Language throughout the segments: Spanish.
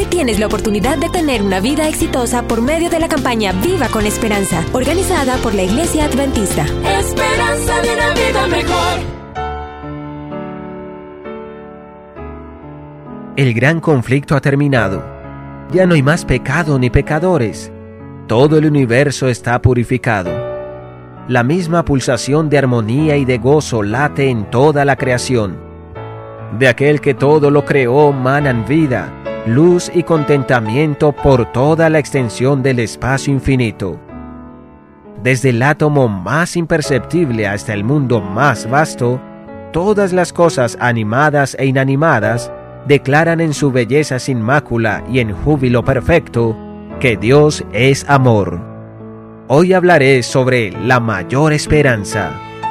Hoy tienes la oportunidad de tener una vida exitosa por medio de la campaña Viva con Esperanza, organizada por la Iglesia Adventista. Esperanza de una vida mejor. El gran conflicto ha terminado. Ya no hay más pecado ni pecadores. Todo el universo está purificado. La misma pulsación de armonía y de gozo late en toda la creación. De aquel que todo lo creó manan vida, luz y contentamiento por toda la extensión del espacio infinito. Desde el átomo más imperceptible hasta el mundo más vasto, todas las cosas animadas e inanimadas declaran en su belleza sin mácula y en júbilo perfecto que Dios es amor. Hoy hablaré sobre la mayor esperanza.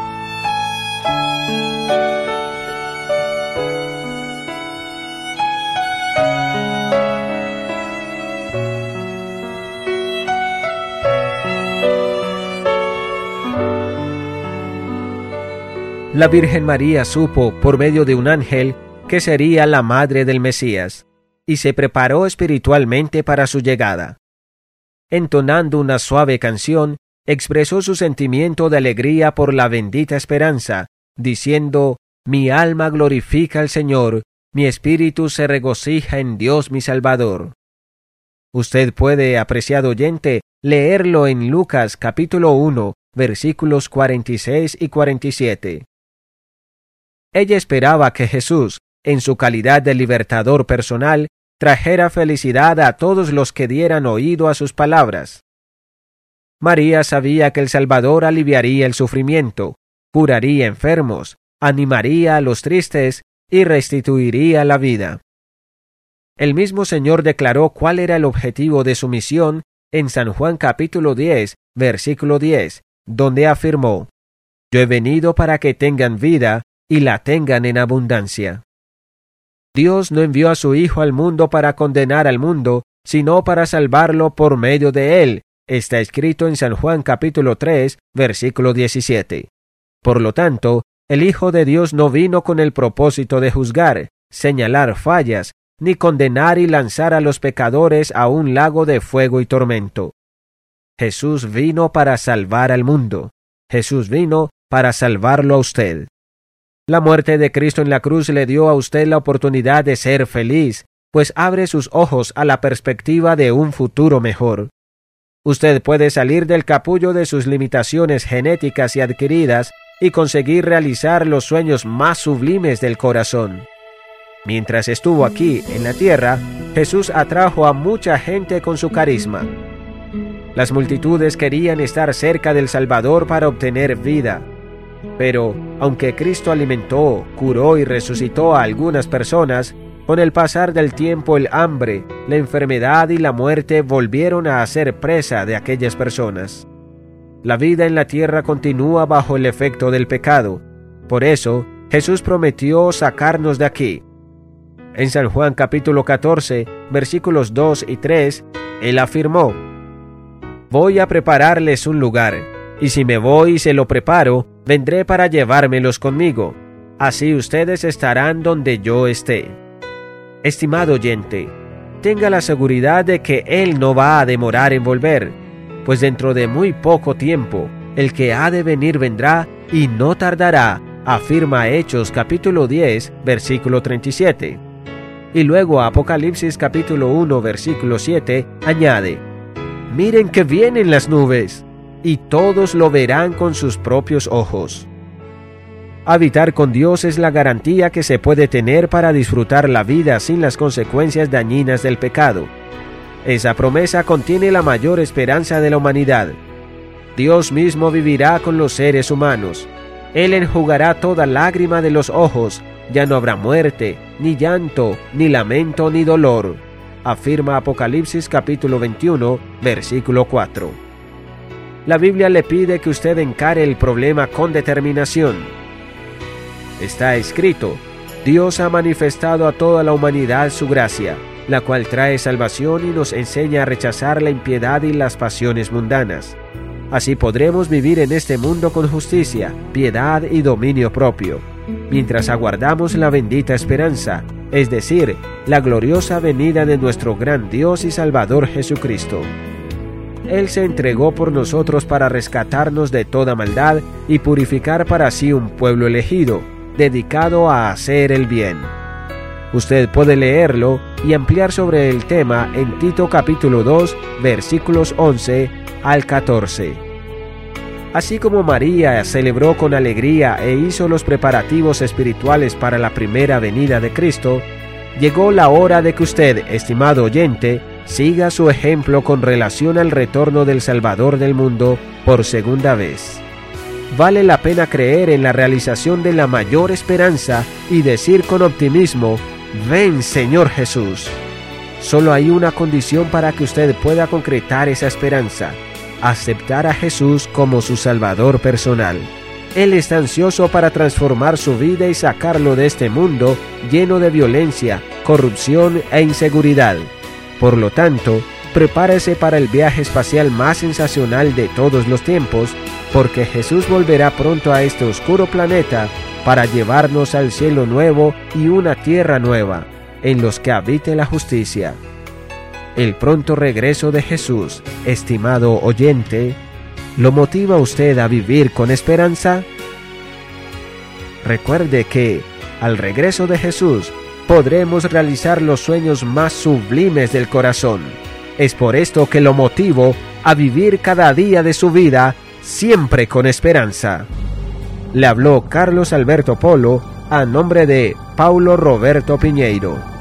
La Virgen María supo, por medio de un ángel, que sería la madre del Mesías, y se preparó espiritualmente para su llegada. Entonando una suave canción, expresó su sentimiento de alegría por la bendita esperanza, diciendo: «Mi alma glorifica al Señor, mi espíritu se regocija en Dios mi Salvador». Usted puede, apreciado oyente, leerlo en Lucas capítulo 1, versículos 46 y 47. Ella esperaba que Jesús, en su calidad de libertador personal, trajera felicidad a todos los que dieran oído a sus palabras. María sabía que el Salvador aliviaría el sufrimiento, curaría enfermos, animaría a los tristes y restituiría la vida. El mismo Señor declaró cuál era el objetivo de su misión en San Juan capítulo 10, versículo 10, donde afirmó: «Yo he venido para que tengan vida y la tengan en abundancia». Dios no envió a su Hijo al mundo para condenar al mundo, sino para salvarlo por medio de él. Está escrito en San Juan capítulo 3, versículo 17. Por lo tanto, el Hijo de Dios no vino con el propósito de juzgar, señalar fallas, ni condenar y lanzar a los pecadores a un lago de fuego y tormento. Jesús vino para salvar al mundo. Jesús vino para salvarlo a usted. La muerte de Cristo en la cruz le dio a usted la oportunidad de ser feliz, pues abre sus ojos a la perspectiva de un futuro mejor. Usted puede salir del capullo de sus limitaciones genéticas y adquiridas y conseguir realizar los sueños más sublimes del corazón. Mientras estuvo aquí, en la tierra, Jesús atrajo a mucha gente con su carisma. Las multitudes querían estar cerca del Salvador para obtener vida. Pero, aunque Cristo alimentó, curó y resucitó a algunas personas, con el pasar del tiempo el hambre, la enfermedad y la muerte volvieron a hacer presa de aquellas personas. La vida en la tierra continúa bajo el efecto del pecado. Por eso, Jesús prometió sacarnos de aquí. En San Juan capítulo 14, versículos 2 y 3, Él afirmó: «Voy a prepararles un lugar, y si me voy y se lo preparo, vendré para llevármelos conmigo. Así ustedes estarán donde yo esté». Estimado oyente, tenga la seguridad de que Él no va a demorar en volver, pues dentro de muy poco tiempo, el que ha de venir vendrá y no tardará, afirma Hechos capítulo 10, versículo 37. Y luego Apocalipsis capítulo 1, versículo 7, añade: «Miren que vienen las nubes, y todos lo verán con sus propios ojos». Habitar con Dios es la garantía que se puede tener para disfrutar la vida sin las consecuencias dañinas del pecado. Esa promesa contiene la mayor esperanza de la humanidad. Dios mismo vivirá con los seres humanos. Él enjugará toda lágrima de los ojos. Ya no habrá muerte, ni llanto, ni lamento, ni dolor, afirma Apocalipsis capítulo 21, versículo 4. La Biblia le pide que usted encare el problema con determinación. Está escrito: «Dios ha manifestado a toda la humanidad su gracia, la cual trae salvación y nos enseña a rechazar la impiedad y las pasiones mundanas. Así podremos vivir en este mundo con justicia, piedad y dominio propio, mientras aguardamos la bendita esperanza, es decir, la gloriosa venida de nuestro gran Dios y Salvador Jesucristo. Él se entregó por nosotros para rescatarnos de toda maldad y purificar para sí un pueblo elegido, dedicado a hacer el bien. Usted puede leerlo y ampliar sobre el tema en Tito capítulo 2, versículos 11 al 14. Así como María celebró con alegría e hizo los preparativos espirituales para la primera venida de Cristo, llegó la hora de que usted, estimado oyente, siga su ejemplo con relación al retorno del Salvador del mundo por segunda vez. Vale la pena creer en la realización de la mayor esperanza y decir con optimismo: «Ven, Señor Jesús». Solo hay una condición para que usted pueda concretar esa esperanza: aceptar a Jesús como su Salvador personal. Él está ansioso para transformar su vida y sacarlo de este mundo lleno de violencia, corrupción e inseguridad. Por lo tanto, prepárese para el viaje espacial más sensacional de todos los tiempos, porque Jesús volverá pronto a este oscuro planeta para llevarnos al cielo nuevo y una tierra nueva, en los que habite la justicia. El pronto regreso de Jesús, estimado oyente, ¿lo motiva a usted a vivir con esperanza? Recuerde que, al regreso de Jesús, podremos realizar los sueños más sublimes del corazón. Es por esto que lo motivo a vivir cada día de su vida siempre con esperanza. Le habló Carlos Alberto Polo a nombre de Paulo Roberto Piñeiro.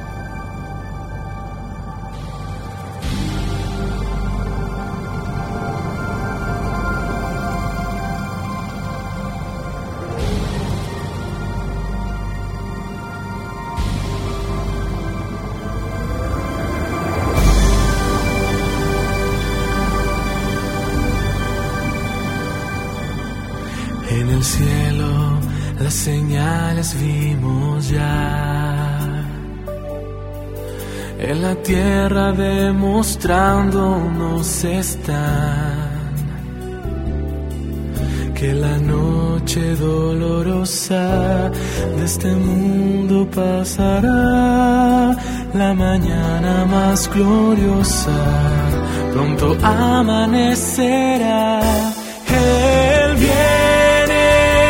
En el cielo las señales vimos ya, en la tierra demostrándonos están que la noche dolorosa de este mundo pasará, la mañana más gloriosa pronto amanecerá. Él viene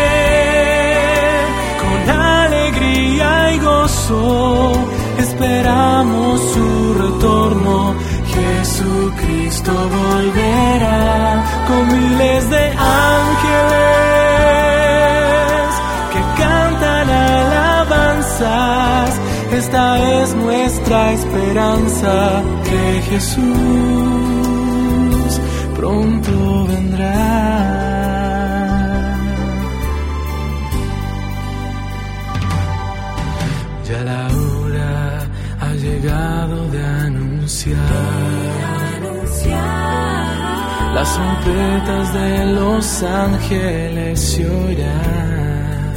con alegría y gozo, esperamos su retorno. Jesucristo volverá con miles de ángeles que cantan alabanzas. Esta es nuestra esperanza, que Jesús pronto vendrá. Ya la hora ha llegado de anunciar, las trompetas de los ángeles se oirán,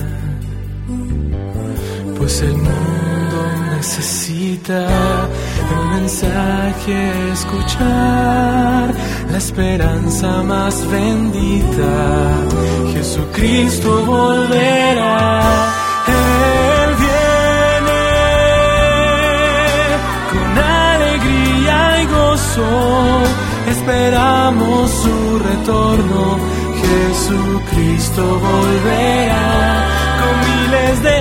pues el mundo necesita el mensaje escuchar, la esperanza más bendita, Jesucristo volverá. Él viene con alegría y gozo, esperamos su retorno. Jesucristo volverá con miles de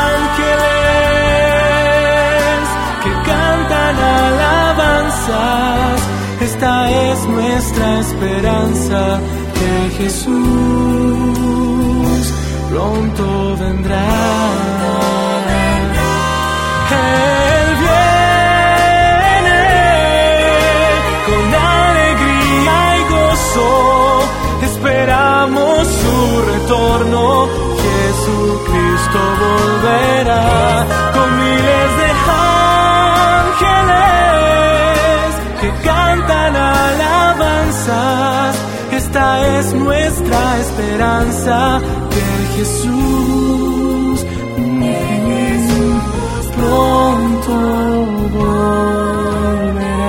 ángeles que cantan alabanzas. Esta es nuestra esperanza, que Jesús pronto vendrá. Él viene con alegría y gozo, esperamos su retorno. Jesucristo volverá con miles de ángeles que cantan alabanzas. Esta es nuestra esperanza, que Jesús pronto volverá.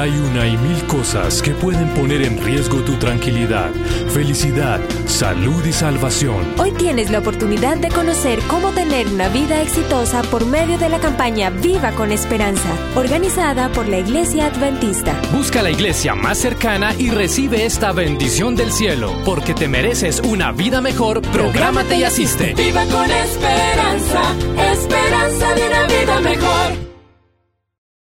Hay una y mil cosas que pueden poner en riesgo tu tranquilidad, felicidad, salud y salvación. Hoy tienes la oportunidad de conocer cómo tener una vida exitosa por medio de la campaña Viva con Esperanza, organizada por la Iglesia Adventista. Busca la iglesia más cercana y recibe esta bendición del cielo. Porque te mereces una vida mejor, prográmate y asiste. Viva con esperanza, esperanza de una vida mejor.